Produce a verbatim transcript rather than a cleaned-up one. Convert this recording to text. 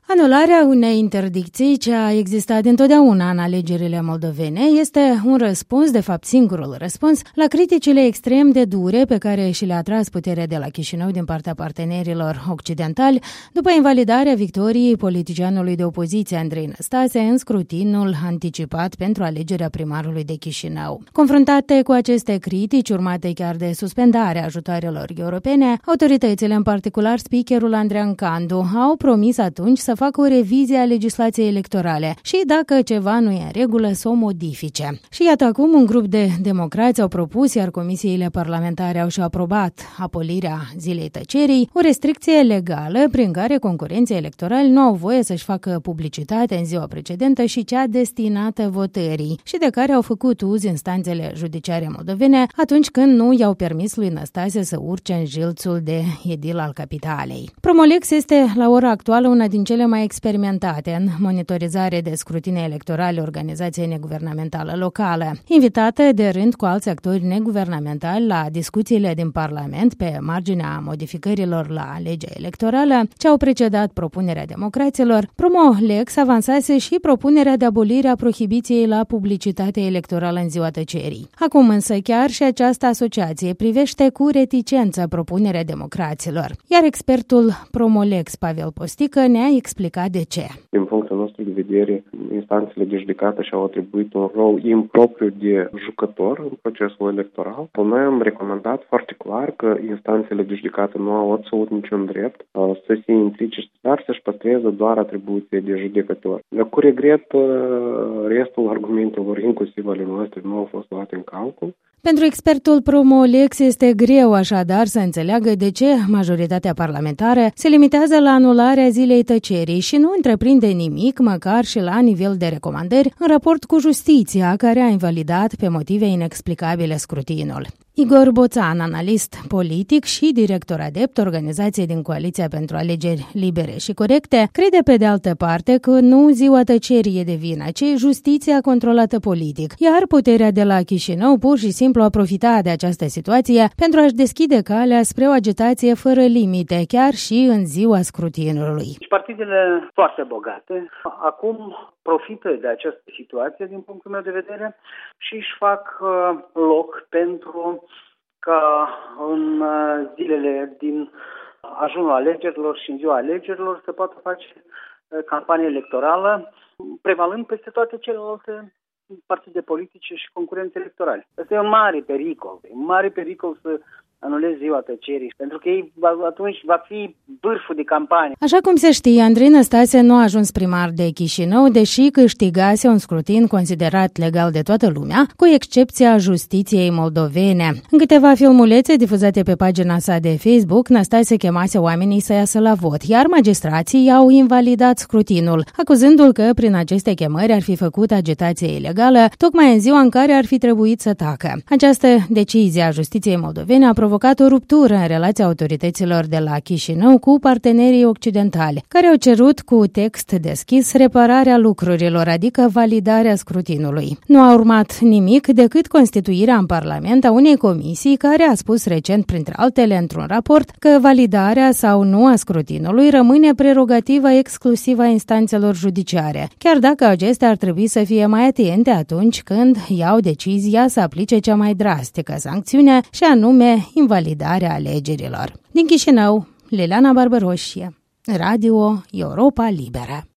Anularea unei interdicții ce a existat întotdeauna în alegerile moldovene este un răspuns, de fapt singurul răspuns, la criticile extrem de dure pe care și le-a tras puterea de la Chișinău din partea partenerilor occidentali după invalidarea victoriei politicianului de opoziție Andrei Năstase în scrutinul anticipat pentru alegerea primarului de Chișinău. Confruntate cu aceste critici, urmate chiar de suspendarea ajutoarelor europene, autoritățile, în particular speakerul Andrean Candu, au promis atunci să facă o revizie a legislației electorale și, dacă ceva nu e în regulă, să o modifice. Și iată acum un grup de democrați au propus, iar comisiile parlamentare au și aprobat abolirea zilei tăcerii, o restricție legală prin care concurenții electorali nu au voie să-și facă publicitate în ziua precedentă și cea destinată votării și de care au făcut uz instanțele judiciare moldovene atunci când nu i-au permis lui Năstase să urce în jilțul de edil al capitalei. Promolex este la ora actuală una din cele mai experimentate în monitorizare de scrutine electorale organizației neguvernamentală locală, invitată de rând cu alți actori neguvernamentali la discuțiile din Parlament pe marginea modificărilor la legea electorală ce au precedat propunerea democraților. Promolex avansase și propunerea de abolire a prohibiției la publicitate electorală în ziua tăcerii. Acum însă chiar și această asociație privește cu reticență propunerea democraților, iar expertul Promolex Pavel Postică ne-a explicat de ce. Din punctul nostru de vedere, instanțele de judecată și-au atribuit un rol impropriu de jucător în procesul electoral. Noi am recomandat foarte clar că instanțele de judecată nu au absolut niciun drept să se implice, dar să-și păstreze doar atribuție de judecător. Cu regret, restul argumentelor, inclusiv ale noastre, nu au fost luate în calcul. Pentru expertul Promolex este greu așadar să înțeleagă de ce majoritatea parlamentară se limitează la anularea zilei tăcerii și nu întreprinde nimic, măcar și la nivel de recomandări, în raport cu justiția, care a invalidat pe motive inexplicabile scrutinul. Igor Boțan, analist politic și director adept organizației din Coaliția pentru Alegeri Libere și Corecte, crede pe de altă parte că nu ziua tăcerii e de vină, ci justiția controlată politic, iar puterea de la Chișinău pur și simplu a profitat de această situație pentru a-și deschide calea spre o agitație fără limite, chiar și în ziua scrutinului. Partidele foarte bogate acum profită de această situație din punctul meu de vedere și își fac loc pentru ca în zilele din ajunul alegerilor și în ziua alegerilor să poată face campanie electorală, prevalând peste toate celelalte partide politice și concurențe electorale. Asta e un mare pericol, e un mare pericol să anulezi ziua tăcerii, pentru că ei atunci va fi vârful de campanie. Așa cum se știe, Andrei Năstase nu a ajuns primar de Chișinău, deși câștigase un scrutin considerat legal de toată lumea, cu excepția justiției moldovene. În câteva filmulețe difuzate pe pagina sa de Facebook, Năstase chemase oamenii să iasă la vot, iar magistrații au invalidat scrutinul, acuzându-l că prin aceste chemări ar fi făcut agitație ilegală, tocmai în ziua în care ar fi trebuit să tacă. Această decizie a justiției moldovene a provocat o ruptură în relația autorităților de la Chișinău cu partenerii occidentali, care au cerut cu text deschis repararea lucrurilor, adică validarea scrutinului. Nu a urmat nimic decât constituirea în Parlament a unei comisii care a spus recent, printre altele, într-un raport, că validarea sau nu a scrutinului rămâne prerogativa exclusivă a instanțelor judiciare, chiar dacă acestea ar trebui să fie mai atente atunci când iau decizia să aplice cea mai drastică sancțiune, și anume invalidarea alegerilor. Din Chișinău, Liliana Barbaroșie, Radio Europa Liberă.